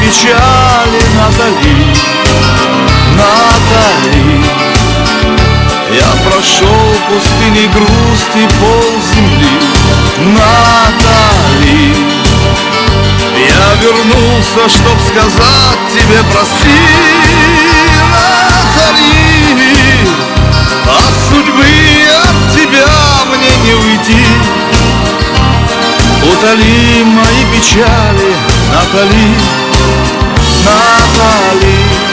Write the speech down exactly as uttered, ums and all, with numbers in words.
печали, Натали, Натали. Я прошел пустыни грусти полземли, Натали. Я вернулся, чтоб сказать тебе прости, Натали. От судьбы, от тебя мне не уйти. Утоли мои печали, Натали, Натали.